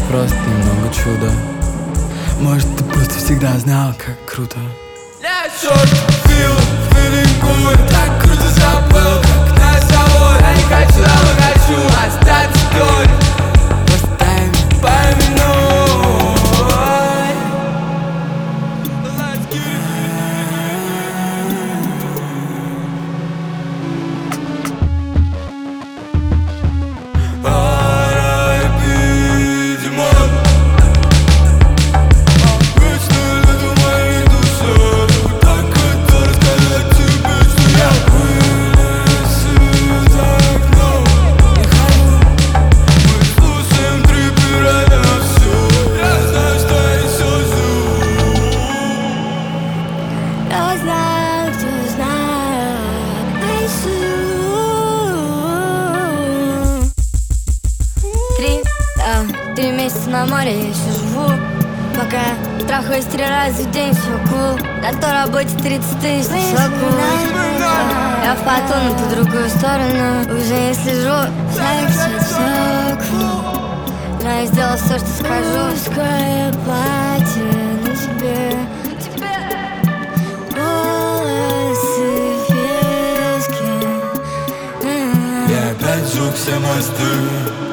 просто немного чудо. Может, ты просто всегда знал, как круто. Feeling good, так круто забыл, как нас зовут. Я не хочу, хочу остаться тут. Просто дай мне помянуть. Я знаю, кто знает. Три месяца на море я еще живу. Пока трахаюсь 3 раза в день, все кул. На той работе 30 тысяч, все кул. Я в поту, но по другую сторону уже не слежу. Значит, все кул. Но я сделал все, что скажу. Скорее платье на тебе. Я опять жег все мосты.